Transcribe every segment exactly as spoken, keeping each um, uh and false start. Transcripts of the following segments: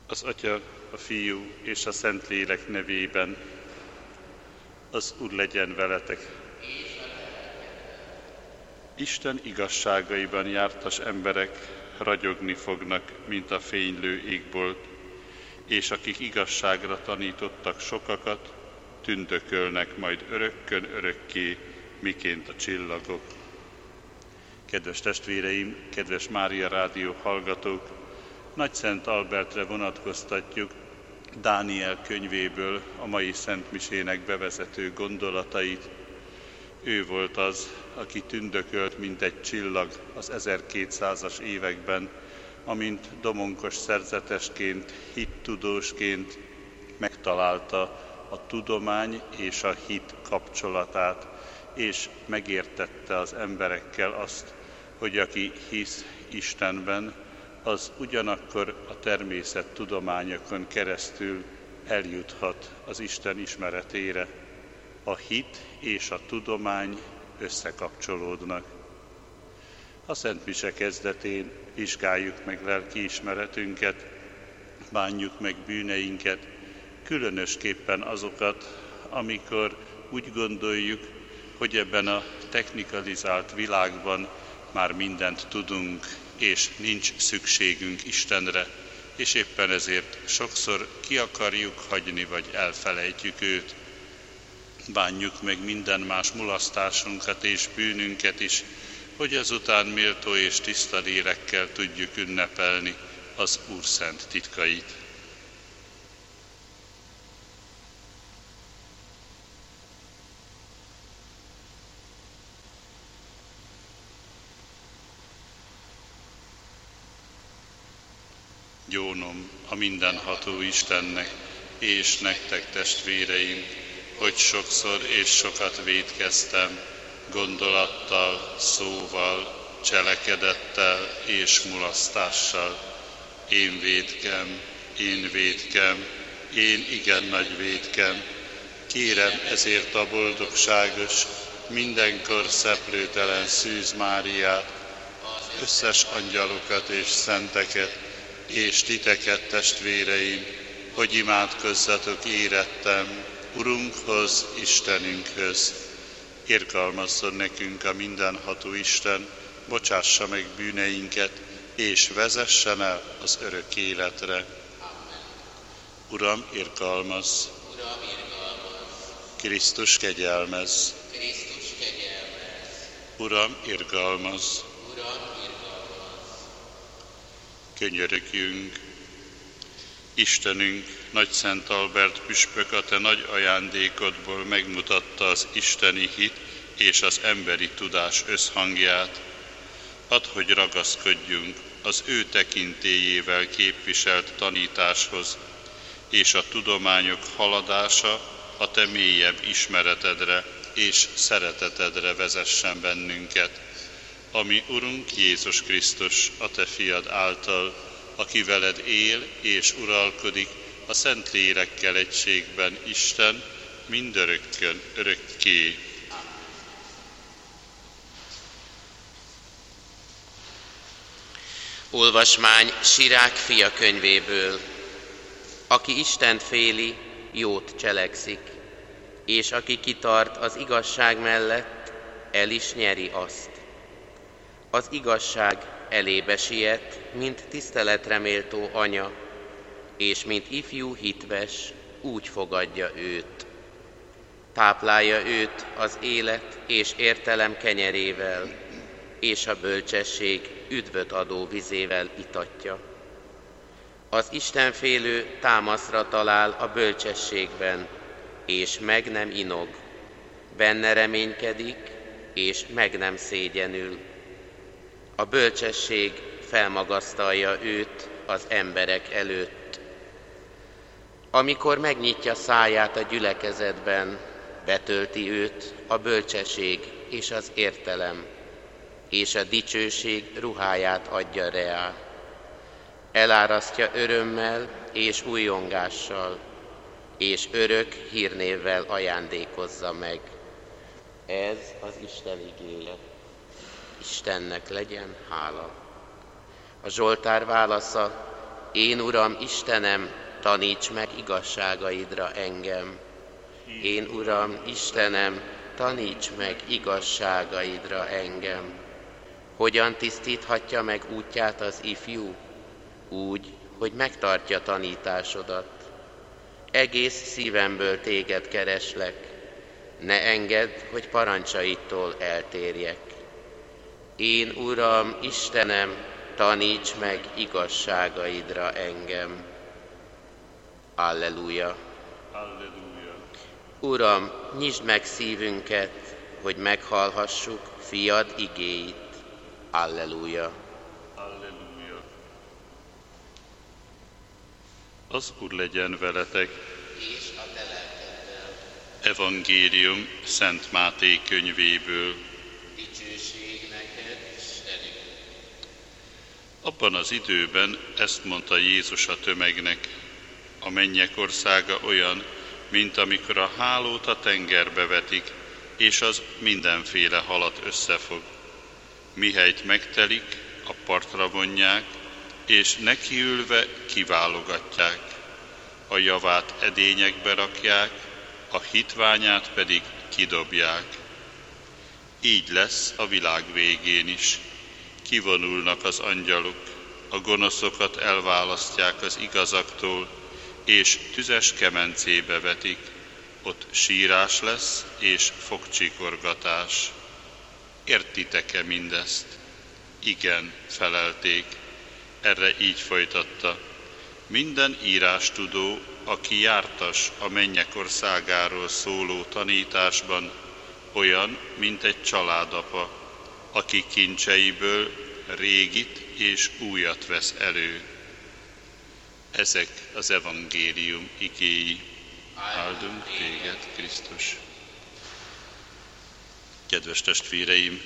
Az Atya, a Fiú és a Szentlélek nevében. Az Úr legyen veletek. Isten igazságaiban jártas emberek ragyogni fognak, mint a fénylő égbolt, és akik igazságra tanítottak sokakat, tündökölnek majd örökkön örökké, miként a csillagok. Kedves testvéreim, kedves Mária Rádió hallgatók, Nagyszent Albertre vonatkoztatjuk Dániel könyvéből a mai szentmisének bevezető gondolatait. Ő volt az, aki tündökölt, mint egy csillag az ezerkétszázas években, amint domonkos szerzetesként, hittudósként megtalálta a tudomány és a hit kapcsolatát, és megértette az emberekkel azt, hogy aki hisz Istenben, az ugyanakkor a természettudományokon keresztül eljuthat az Isten ismeretére. A hit és a tudomány összekapcsolódnak. A Szent Mise kezdetén vizsgáljuk meg lelkiismeretünket, bánjuk meg bűneinket, különösképpen azokat, amikor úgy gondoljuk, hogy ebben a technikalizált világban már mindent tudunk, és nincs szükségünk Istenre, és éppen ezért sokszor ki akarjuk hagyni, vagy elfelejtjük őt. Bánjuk meg minden más mulasztásunkat és bűnünket is, hogy ezután méltó és tiszta lélekkel tudjuk ünnepelni az Úr szent titkait. Gyónom a mindenható Istennek, és nektek, testvéreim, hogy sokszor és sokat vétkeztem, gondolattal, szóval, cselekedettel és mulasztással. Én vétkem, én vétkem, én igen nagy vétkem. Kérem ezért a boldogságos, mindenkor szeplőtelen Szűz Máriát, az összes angyalokat és szenteket, és titeket, testvéreim, hogy imádkozzatok érettem Urunkhoz, Istenünkhöz. Irgalmazzon nekünk a mindenható Isten, bocsássa meg bűneinket, és vezessen el az örök életre. Amen. Uram, irgalmazz! Uram, irgalmazz! Krisztus, kegyelmezz! Krisztus, kegyelmezz! Uram, irgalmazz! Uram, könyörögjünk! Istenünk, Nagyszent Albert püspök a te nagy ajándékodból megmutatta az isteni hit és az emberi tudás összhangját. Add, hogy ragaszkodjunk az ő tekintélyével képviselt tanításhoz, és a tudományok haladása a te mélyebb ismeretedre és szeretetedre vezessen bennünket. Ami Urunk Jézus Krisztus, a te fiad által, aki veled él és uralkodik a Szent Lélekkel egységben, Isten, mindörökkön örökké. Olvasmány Sirák fia könyvéből. Aki Istent féli, jót cselekszik, és aki kitart az igazság mellett, el is nyeri azt. Az igazság elébe siet, mint tiszteletre méltó anya, és mint ifjú hitves, úgy fogadja őt. Táplálja őt az élet és értelem kenyerével, és a bölcsesség üdvöt adó vizével itatja. Az istenfélő támaszra talál a bölcsességben, és meg nem inog. Benne reménykedik, és meg nem szégyenül. A bölcsesség felmagasztalja őt az emberek előtt. Amikor megnyitja száját a gyülekezetben, betölti őt a bölcsesség és az értelem, és a dicsőség ruháját adja reá. Elárasztja örömmel és újjongással, és örök hírnévvel ajándékozza meg. Ez az Isten igéje. Istennek legyen hála. A Zsoltár válasza: Én, Uram, Istenem, taníts meg igazságaidra engem. Én, Uram, Istenem, taníts meg igazságaidra engem. Hogyan tisztíthatja meg útját az ifjú? Úgy, hogy megtartja tanításodat. Egész szívemből téged kereslek, ne engedd, hogy parancsaidtól eltérjek. Én, Uram, Istenem, taníts meg igazságaidra engem. Alleluja! Alleluja! Uram, nyisd meg szívünket, hogy meghallhassuk fiad igéit. Alleluja! Alleluja! Az Úr legyen veletek! És a te lelkeddel. Evangélium Szent Máté könyvéből. Dicsőség neked, Istenünk! Abban az időben ezt mondta Jézus a tömegnek: a mennyek országa olyan, mint amikor a hálót a tengerbe vetik, és az mindenféle halat összefog. Mihelyt megtelik, a partra vonják, és nekiülve kiválogatják. A javát edényekbe rakják, a hitványát pedig kidobják. Így lesz a világ végén is. Kivonulnak az angyalok, a gonoszokat elválasztják az igazaktól, és tüzes kemencébe vetik. Ott sírás lesz és fogcsikorgatás. Értitek-e mindezt? Igen, felelték. Erre így folytatta: minden írástudó, aki jártas a mennyek országáról szóló tanításban, olyan, mint egy családapa, aki kincseiből régit és újat vesz elő. Ezek az evangélium igéi. Áldunk téged, Krisztus! Kedves testvéreim!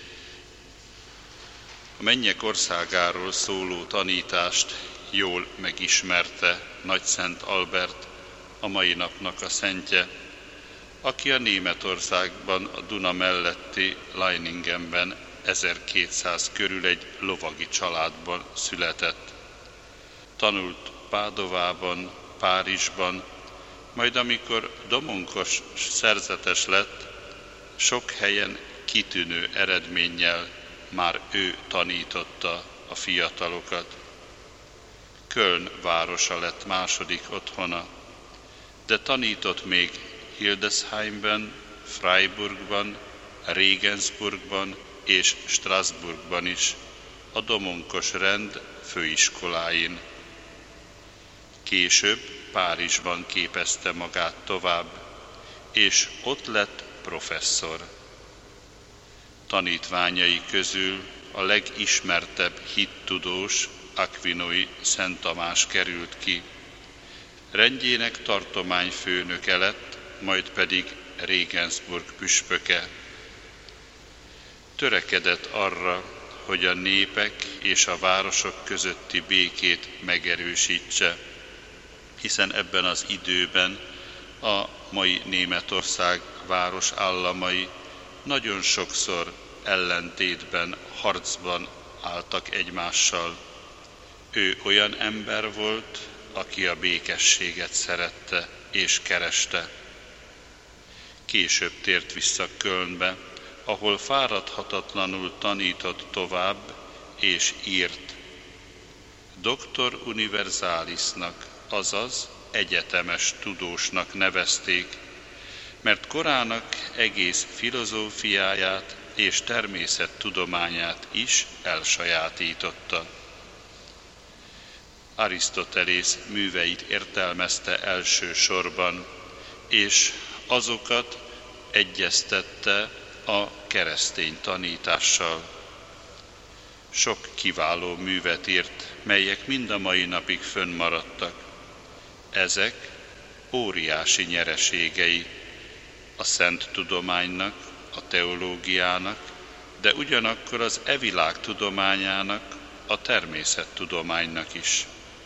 A mennyek országáról szóló tanítást jól megismerte Nagyszent Albert, a mai napnak a szentje, aki a Németországban, a Duna melletti Leiningenben ezerkétszáz körül egy lovagi családban született. Tanult Pádovában, Párizsban, majd amikor domonkos szerzetes lett, sok helyen kitűnő eredménnyel már ő tanította a fiatalokat. Köln városa lett második otthona, de tanított még Hildesheimben, Freiburgban, Regensburgban és Strasbourgban is, a domonkos rend főiskoláin. Később Párizsban képezte magát tovább, és ott lett professzor. Tanítványai közül a legismertebb hittudós, Aquinói Szent Tamás került ki. Rendjének tartományfőnöke lett, majd pedig Regensburg püspöke. Törekedett arra, hogy a népek és a városok közötti békét megerősítse, hiszen ebben az időben a mai Németország város államai nagyon sokszor ellentétben, harcban álltak egymással. Ő olyan ember volt, aki a békességet szerette és kereste. Később tért vissza Kölnbe, ahol fáradhatatlanul tanított tovább és írt. Doktor Universalisnak, azaz egyetemes tudósnak nevezték, mert korának egész filozófiáját és természettudományát is elsajátította. Arisztotelész műveit értelmezte elsősorban, és azokat egyeztette a keresztény tanítással. Sok kiváló művet írt, melyek mind a mai napig fönnmaradtak. Ezek óriási nyereségei a szent tudománynak, a teológiának, de ugyanakkor az e világ tudományának, a természettudománynak is.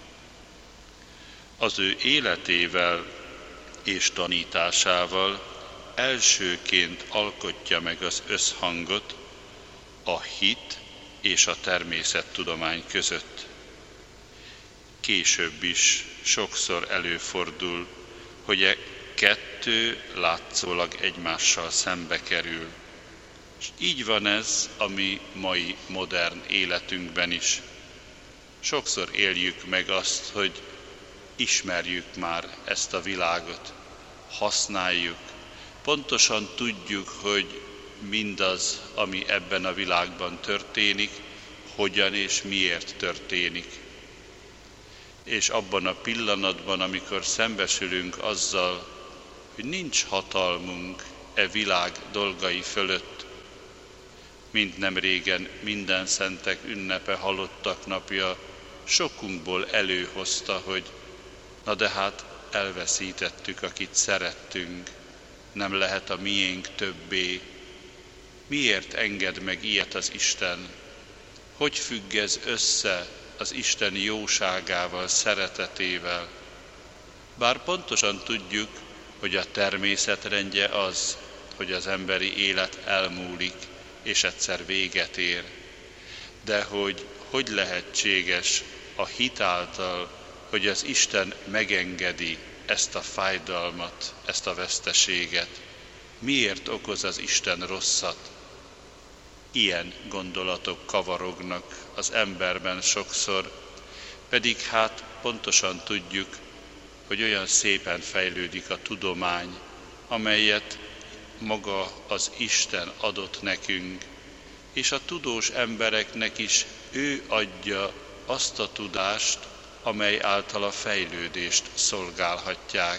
Az ő életével és tanításával elsőként alkotja meg az összhangot a hit és a természettudomány között. később is sokszor előfordul, hogy e kettő látszólag egymással szembe kerül. És így van ez a mi mai modern életünkben is. Sokszor éljük meg azt, hogy ismerjük már ezt a világot, használjuk, pontosan tudjuk, hogy mindaz, ami ebben a világban történik, hogyan és miért történik. És abban a pillanatban, amikor szembesülünk azzal, hogy nincs hatalmunk e világ dolgai fölött, mint nem régen minden szentek ünnepe, halottak napja, sokunkból előhozta, hogy na de hát elveszítettük, akit szerettünk, nem lehet a miénk többé. Miért enged meg ilyet az Isten? Hogy függ ez össze az Isten jóságával, szeretetével? Bár pontosan tudjuk, hogy a természetrendje az, hogy az emberi élet elmúlik, és egyszer véget ér. De hogy hogy lehetséges a hit által, hogy az Isten megengedi ezt a fájdalmat, ezt a veszteséget? Miért okoz az Isten rosszat? Ilyen gondolatok kavarognak az emberben sokszor, pedig hát pontosan tudjuk, hogy olyan szépen fejlődik a tudomány, amelyet maga az Isten adott nekünk, és a tudós embereknek is ő adja azt a tudást, amely által a fejlődést szolgálhatják.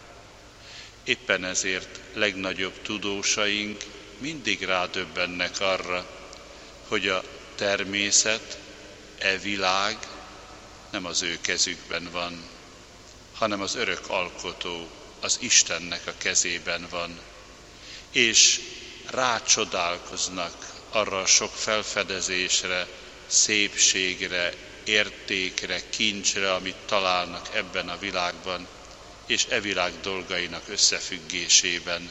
Éppen ezért legnagyobb tudósaink mindig rádöbbennek arra, hogy a természet, e világ nem az ő kezükben van, hanem az örök alkotó, az Istennek a kezében van. És rácsodálkoznak arra a sok felfedezésre, szépségre, értékre, kincsre, amit találnak ebben a világban, és e világ dolgainak összefüggésében.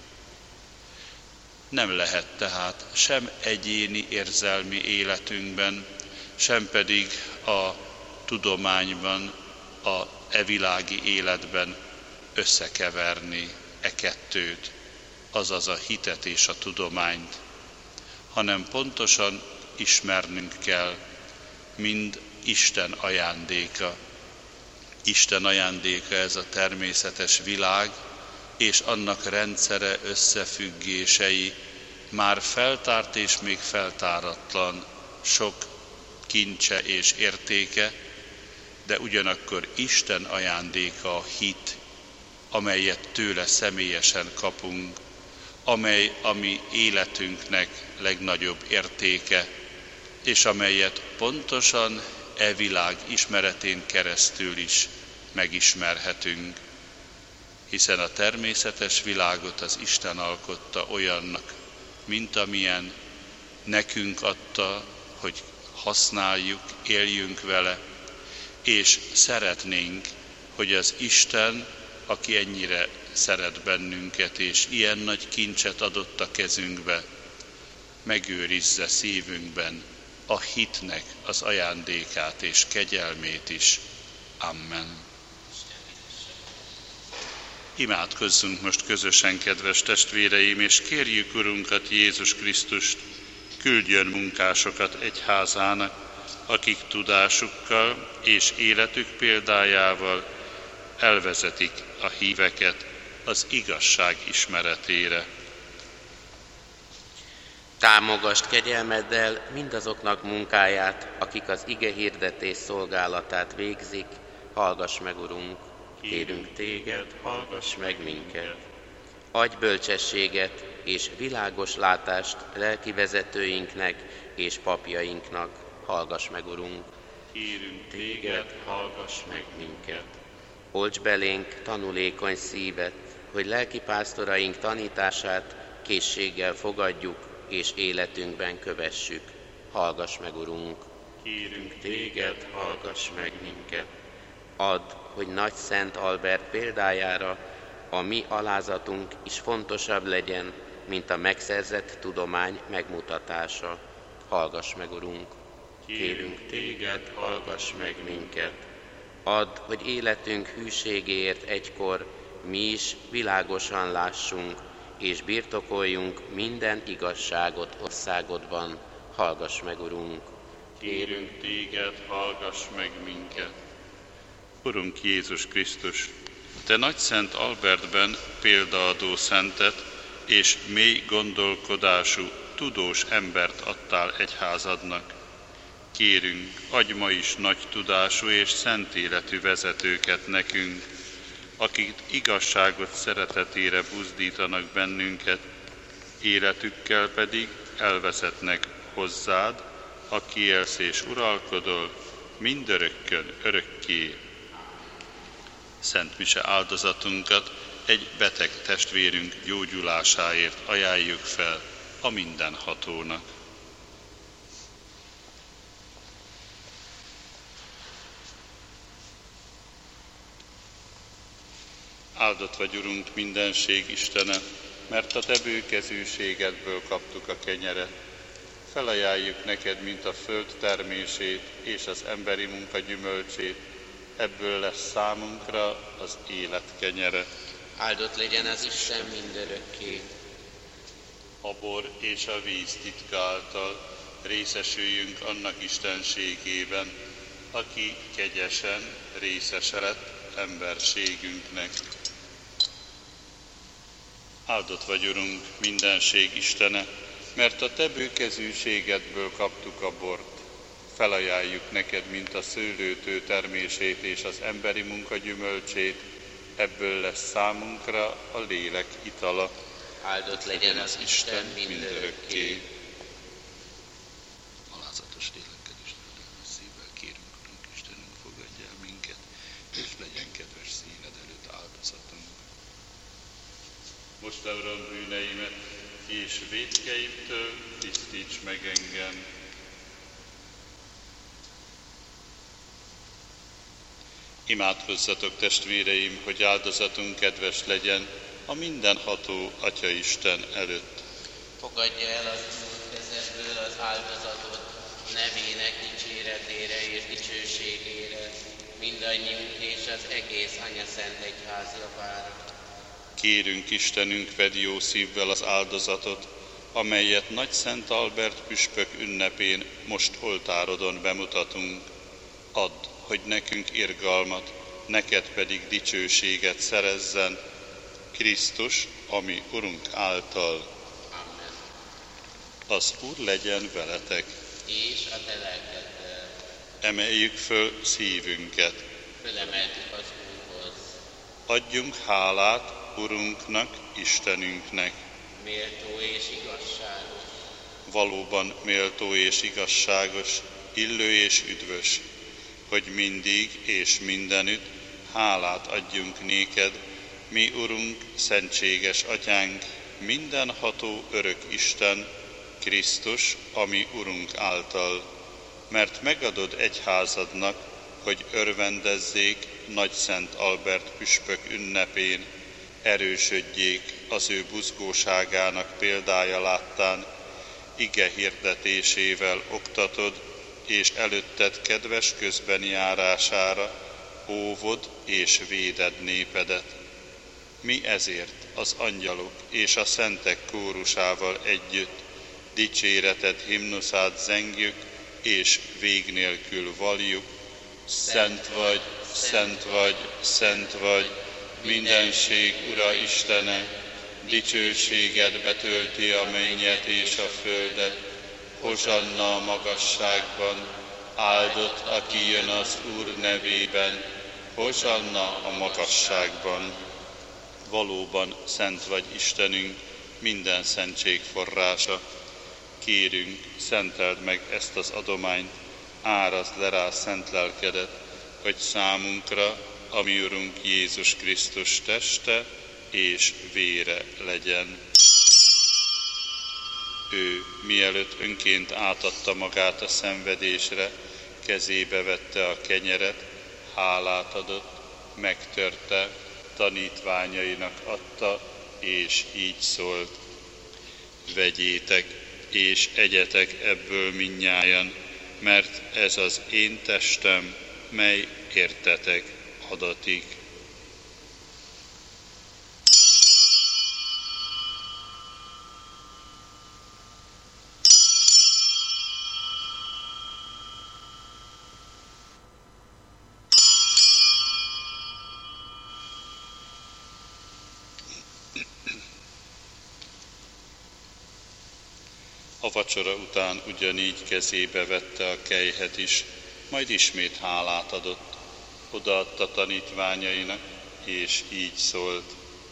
Nem lehet tehát sem egyéni érzelmi életünkben, sem pedig a tudományban, a e világi életben összekeverni e kettőt, azaz a hitet és a tudományt, hanem pontosan ismernünk kell, mind Isten ajándéka. Isten ajándéka ez a természetes világ, és annak rendszere, összefüggései, már feltárt és még feltáratlan sok kincse és értéke, de ugyanakkor Isten ajándéka a hit, amelyet tőle személyesen kapunk, amely a mi életünknek legnagyobb értéke, és amelyet pontosan e világ ismeretén keresztül is megismerhetünk. Hiszen a természetes világot az Isten alkotta olyannak, mint amilyen, nekünk adta, hogy használjuk, éljünk vele, és szeretnénk, hogy az Isten, aki ennyire szeret bennünket, és ilyen nagy kincset adott a kezünkbe, megőrizze szívünkben a hitnek az ajándékát és kegyelmét is. Amen. Imádkozzunk most közösen, kedves testvéreim, és kérjük Urunkat, Jézus Krisztust, küldjön munkásokat egyházának, akik tudásukkal és életük példájával elvezetik a híveket az igazság ismeretére. Támogasd kegyelmeddel mindazoknak munkáját, akik az ige hirdetés szolgálatát végzik, hallgass meg, Urunk! Kérünk téged, hallgass meg minket! Adj bölcsességet és világos látást lelki vezetőinknek és papjainknak, hallgass meg, Urunk! Kérünk téged, hallgass meg minket! Olts belénk tanulékony szívet, hogy lelki pásztoraink tanítását készséggel fogadjuk és életünkben kövessük. Hallgass meg, Urunk! Kérünk téged, hallgass meg minket! Add, hogy nagy Szent Albert példájára a mi alázatunk is fontosabb legyen, mint a megszerzett tudomány megmutatása. Hallgass meg, Urunk! Kérünk téged, hallgass meg minket! Add, hogy életünk hűségéért egykor mi is világosan lássunk, és birtokoljunk minden igazságot országodban. Hallgass meg, Urunk! Kérünk téged, hallgass meg minket! Urunk Jézus Krisztus, te nagyszent Albertben példaadó szentet és mély gondolkodású, tudós embert adtál egyházadnak. Kérünk, adj ma is nagy tudású és szent életű vezetőket nekünk, akik igazságot szeretetére buzdítanak bennünket, életükkel pedig elvezetnek hozzád, aki élsz és uralkodol, mindörökkön örökké. Szent mise áldozatunkat egy beteg testvérünk gyógyulásáért ajánljuk fel a mindenhatónak. Áldott vagy, Urunk, mindenség Istene, mert a te bőkezűségedből kaptuk a kenyeret. Felajánljuk neked, mint a föld termését és az emberi munka gyümölcsét, ebből lesz számunkra az élet kenyere. Áldott legyen az Isten mindörökké. A bor és a víz titka által részesüljünk annak istenségében, aki kegyesen részese lett emberségünknek. Áldott vagy, Urunk, mindenség Istene, mert a te bőkezűségedből kaptuk a bort. Felajánljuk neked, mint a szőlőtő termését és az emberi munka gyümölcsét, ebből lesz számunkra a lélek itala. Áldott legyen az Isten mindörökké. Alázatos lélekkel és felemelő szívvel kérünk, Urunk Istenünk, fogadj el minket, és legyen kedves színed előtt áldozatunk. Most, Uram, bűneimet és vétkeimtől tisztíts meg engem. Imádkozzatok, testvéreim, hogy áldozatunk kedves legyen a mindenható Atyaisten előtt. Fogadja el az Úr kezedből az áldozatot, nevének dicséretére és dicsőségére, mindannyiunk és az egész Anya Szent Egyház javára. Kérünk Istenünk, vedd jó szívvel az áldozatot, amelyet Nagy Szent Albert püspök ünnepén most oltárodon bemutatunk. Add, hogy nekünk irgalmat, neked pedig dicsőséget szerezzen, Krisztus, ami Urunk által. Amen. Az Úr legyen veletek. És a te lelkeddel. Emeljük föl szívünket. Fölemeltük az Úrhoz. Adjunk hálát Urunknak, Istenünknek. Méltó és igazságos. Valóban méltó és igazságos, illő és üdvös, hogy mindig és mindenütt hálát adjunk néked, mi Urunk, szentséges Atyánk, mindenható örök Isten, Krisztus, ami Urunk által, mert megadod egyházadnak, hogy örvendezzék Nagy Szent Albert püspök ünnepén, erősödjék az ő buzgóságának példája láttán, ige hirdetésével oktatod, és előtted kedves közbeni járására óvod és véded népedet. Mi ezért az angyalok és a szentek kórusával együtt dicséreted himnuszát zengjük, és vég nélkül valljuk. Szent vagy, szent vagy, szent vagy, mindenség Ura Istene, dicsőséged betölti a mennyet és a földet. Hozsanna a magasságban, áldott, aki jön az Úr nevében, hozsanna a magasságban. Valóban szent vagy Istenünk, minden szentség forrása. Kérünk, szenteld meg ezt az adományt, árazd le rá szent lelkedet, hogy számunkra, a mi Urunk Jézus Krisztus teste és vére legyen. Ő, mielőtt önként átadta magát a szenvedésre, kezébe vette a kenyeret, hálát adott, megtörte, tanítványainak adta, és így szólt: vegyétek, és egyetek ebből mindnyájan, mert ez az én testem, mely értetek adatik. A vacsora után ugyanígy kezébe vette a kelyhet is, majd ismét hálát adott, odaadta tanítványainak, és így szólt: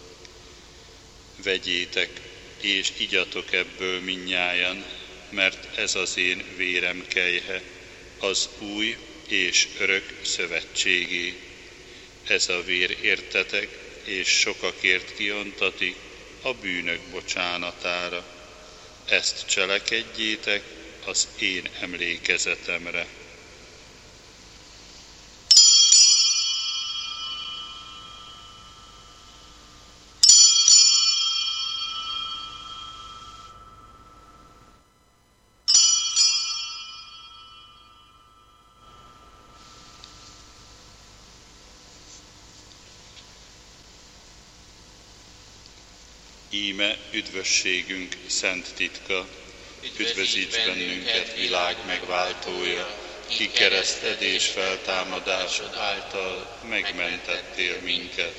vegyétek, és igyatok ebből mindnyájan, mert ez az én vérem kelyhe, az új és örök szövetségé. Ez a vér értetek, és sokakért kiontatik a bűnök bocsánatára. Ezt cselekedjétek az én emlékezetemre. Íme üdvösségünk szent titka, üdvözíts bennünket világ megváltója, ki kereszted és feltámadásod által megmentettél minket.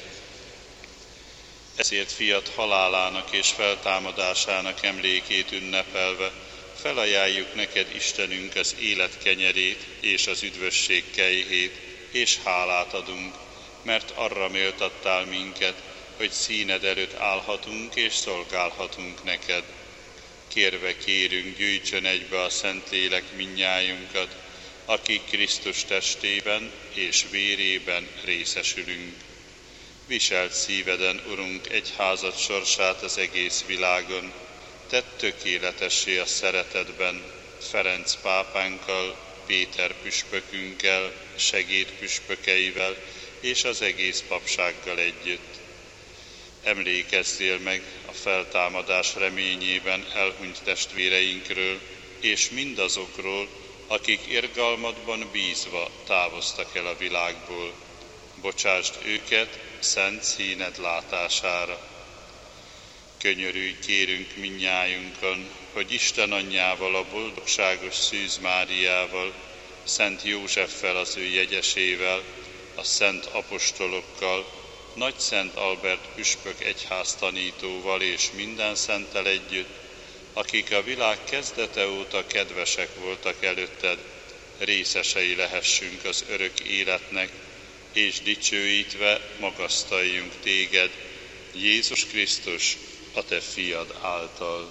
Ezért fiat halálának és feltámadásának emlékét ünnepelve felajánljuk neked, Istenünk, az élet kenyerét és az üdvösség kejhét, és hálát adunk, mert arra méltattál minket, hogy színed előtt állhatunk és szolgálhatunk neked. Kérve kérünk, gyűjtsön egybe a Szentlélek mindnyájunkat, akik Krisztus testében és vérében részesülünk. Viselt szíveden, Urunk, egyházad sorsát az egész világon, tedd tökéletessé a szeretetben, Ferenc pápánkkal, Péter püspökünkkel, segédpüspökeivel és az egész papsággal együtt. Emlékezzél meg a feltámadás reményében elhunyt testvéreinkről, és mindazokról, akik irgalmadban bízva távoztak el a világból. Bocsásd őket szent színed látására. Könyörülj, kérünk mindnyájunkon, hogy Isten anyjával, a boldogságos Szűz Máriával, Szent Józseffel, az ő jegyesével, a szent apostolokkal, Nagy Szent Albert püspök egyháztanítóval és minden szenttel együtt, akik a világ kezdete óta kedvesek voltak előtted, részesei lehessünk az örök életnek, és dicsőítve magasztaljunk téged, Jézus Krisztus, a te fiad által.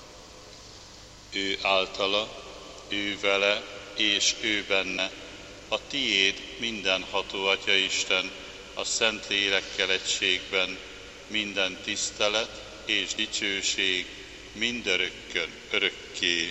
Ő általa, ő vele és ő benne, a tiéd mindenható Atya Isten, a Szent Lélekkel egységben, minden tisztelet és dicsőség mindörökkön, örökké.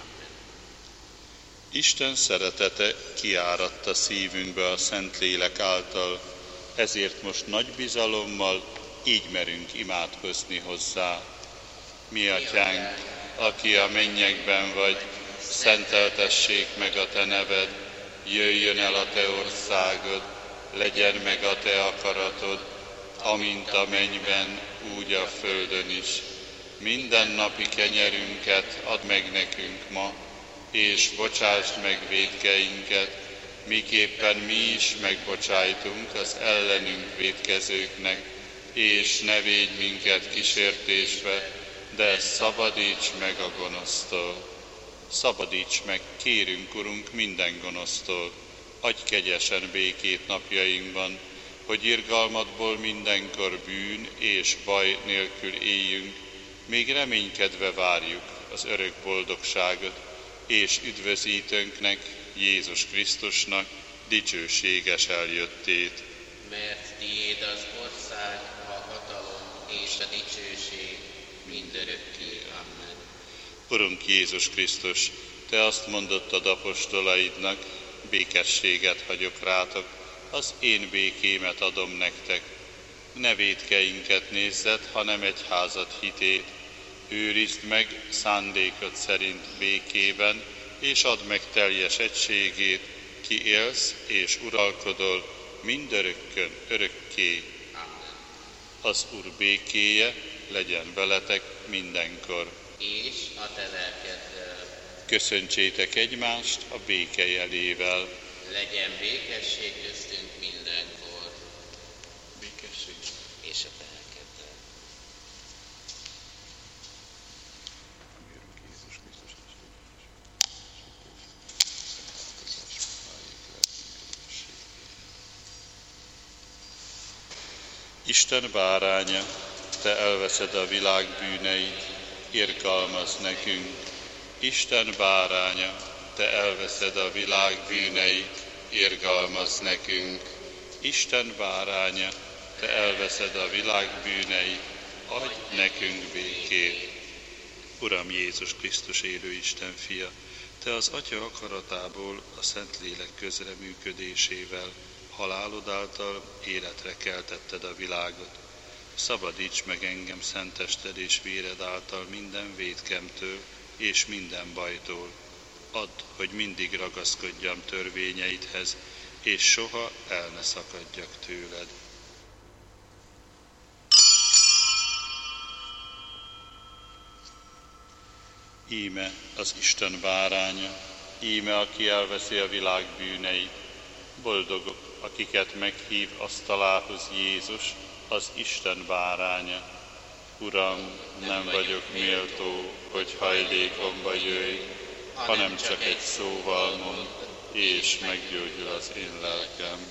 Isten szeretete kiáradt a szívünkbe a Szent Lélek által, ezért most nagy bizalommal így merünk imádkozni hozzá. Mi Atyánk, aki a mennyekben vagy, szenteltessék meg a te neved, jöjjön el a te országod, legyen meg a te akaratod, amint a mennyben, úgy a földön is. Minden napi kenyerünket add meg nekünk ma, és bocsásd meg vétkeinket, miképpen mi is megbocsájtunk az ellenünk vétkezőknek, és ne védj minket kísértésbe, de szabadíts meg a gonosztól. Szabadíts meg, kérünk, Urunk, minden gonosztól, adj kegyesen békét napjainkban, hogy irgalmadból mindenkor bűn és baj nélkül éljünk, még reménykedve várjuk az örök boldogságot, és üdvözítőnknek, Jézus Krisztusnak dicsőséges eljöttét. Mert tiéd az ország, a hatalom és a dicsőség mindörökké. Amen. Urunk Jézus Krisztus, te azt mondottad apostolaidnak, békességet hagyok rátok, az én békémet adom nektek. Ne vétkeinket nézzed, hanem egyházad hitét. Őrizd meg szándékod szerint békében, és add meg teljes egységét, ki élsz és uralkodol mindörökkön örökké. Az Úr békéje legyen veletek mindenkor. És a te lelkeddel. Köszöntsétek egymást a béke jelével. Legyen békesség köztünk mindenkor. Békesség. És a te lelkeddel. Isten báránya, te elveszed a világ bűneit, irgalmazz nekünk. Isten báránya, te elveszed a világ bűneit, irgalmazz nekünk. Isten báránya, te elveszed a világ bűneit, adj nekünk békét. Uram Jézus Krisztus élő Isten fia, te az Atya akaratából a Szentlélek közreműködésével, halálod által életre keltetted a világot. Szabadíts meg engem szentested és véred által minden vétkemtől és minden bajtól. Add, hogy mindig ragaszkodjam törvényeidhez, és soha el ne szakadjak tőled. Íme az Isten báránya, íme aki elveszi a világ bűneit. Boldogok, akiket meghív asztalához Jézus, az Isten báránya. Uram, nem vagyok méltó, hogy hajlékomba jöjj, hanem csak egy szóval mondd, és meggyógyul az én lelkem.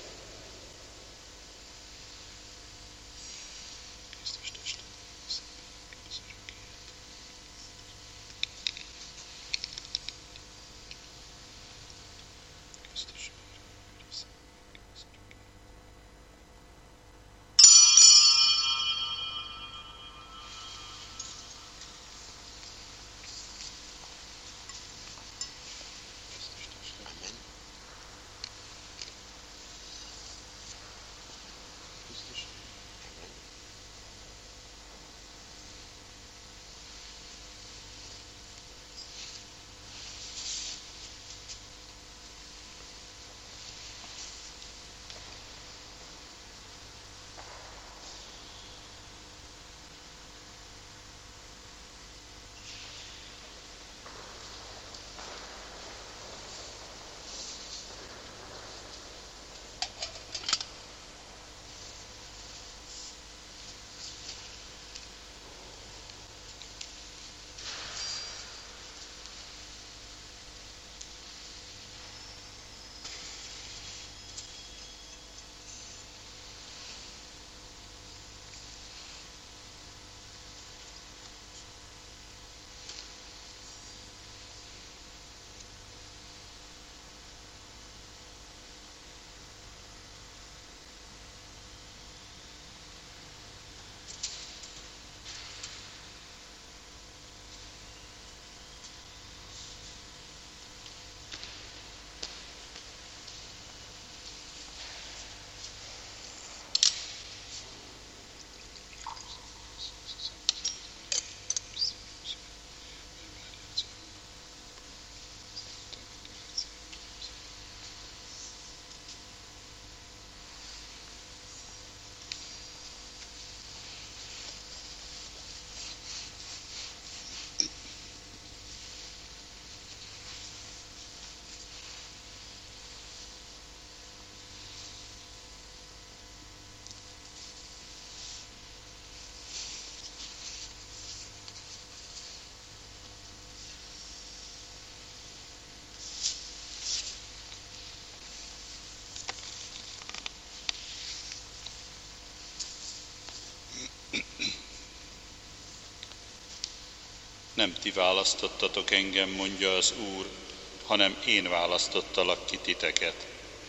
Nem ti választottatok engem, mondja az Úr, hanem én választottalak ki titeket.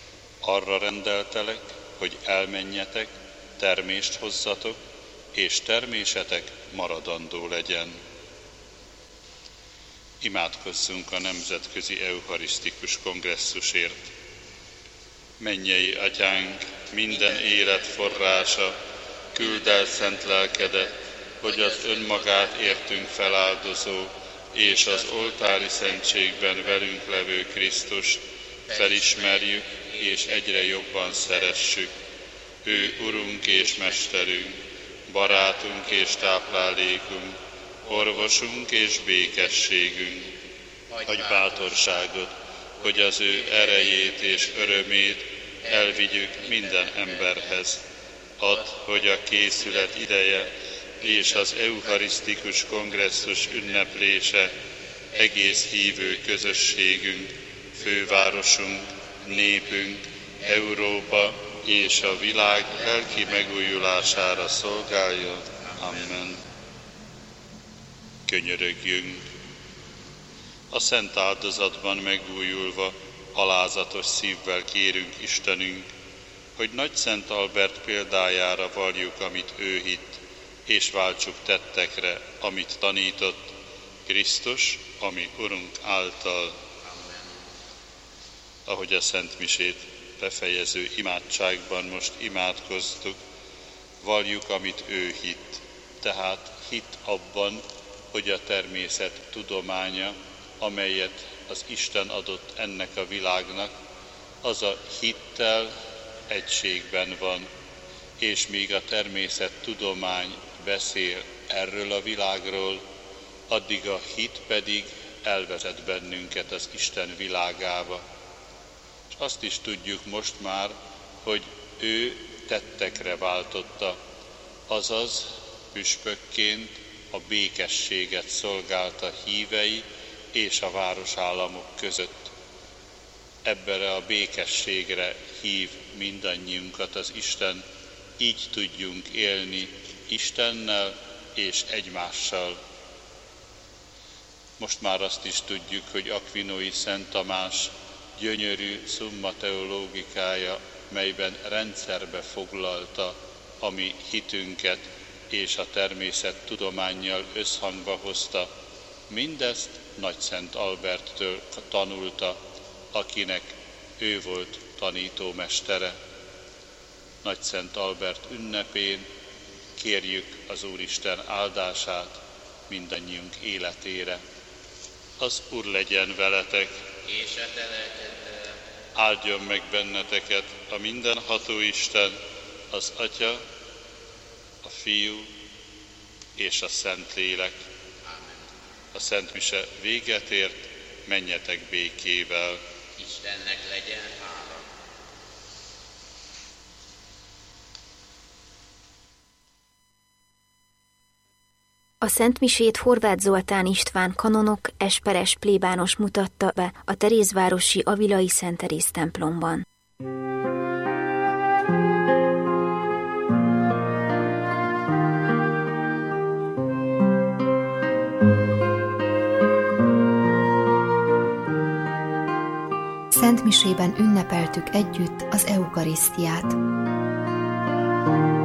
Arra rendeltelek, hogy elmenjetek, termést hozzatok, és termésetek maradandó legyen. Imádkozzunk a Nemzetközi Eucharisztikus Kongresszusért. Mennyei Atyánk, minden élet forrása, küldd el szent lelkedet, hogy az önmagát értünk feláldozó és az oltári szentségben velünk levő Krisztus felismerjük és egyre jobban szeressük. Ő Urunk és Mesterünk, barátunk és táplálékunk, orvosunk és békességünk. Adj bátorságot, hogy az ő erejét és örömét elvigyük minden emberhez. Add, hogy a készület ideje és az eucharisztikus kongresszus ünneplése egész hívő közösségünk, fővárosunk, népünk, Európa és a világ lelki megújulására szolgáljon. Amen. Könyörögjünk! A szent áldozatban megújulva, alázatos szívvel kérünk Istenünk, hogy Nagy Szent Albert példájára valljuk, amit ő hitt, és váltsuk tettekre, amit tanított, Krisztus, ami Urunk által. Amen. Ahogy a Szent Misét befejező imádságban most imádkoztuk, valljuk, amit ő hitt, tehát hitt abban, hogy a természet tudománya, amelyet az Isten adott ennek a világnak, az a hittel egységben van, és míg a természettudomány beszél erről a világról, addig a hit pedig elvezet bennünket az Isten világába. És azt is tudjuk most már, hogy ő tettekre váltotta, azaz püspökként a békességet szolgálta hívei és a városállamok között. Ebbere a békességre hív mindannyiunkat az Isten, így tudjunk élni Istennel és egymással. Most már azt is tudjuk, hogy Akvinói Szent Tamás gyönyörű Summa teológikája, melyben rendszerbe foglalta a mi hitünket és a természettudománnyal összhangba hozta, mindezt Nagy Szent Alberttől tanulta, akinek ő volt tanítómestere. Nagy Szent Albert ünnepén kérjük az Úristen áldását mindannyiunk életére. Az Úr legyen veletek, és a te lelkeddel. Áldjon meg benneteket a mindenható Isten, az Atya, a Fiú és a Szentlélek. Amen. A Szent Mise véget ért, menjetek békével. Istennek legyen hála. A szentmisét Horváth Zoltán István kanonok esperes plébános mutatta be a Terézvárosi Avilai Szent Teréz templomban. Szentmisében ünnepeltük együtt az eukarisztiát.